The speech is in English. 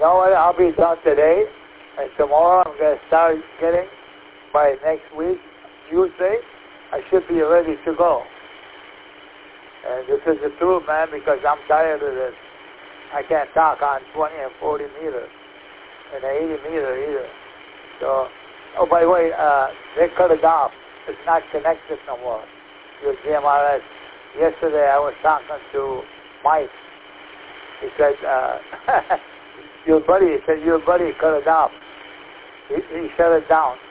know what? I'll be done today, and tomorrow I'm going to start getting, by next week, Tuesday, I should be ready to go. And this is the truth, man, because I'm tired of this. I can't talk on 20 and 40 meters and 80 meter either. So, oh, by the way, they cut it off. It's not connected no more. Your GMRS. Yesterday I was talking to Mike. He said, your buddy cut it off. He shut it down.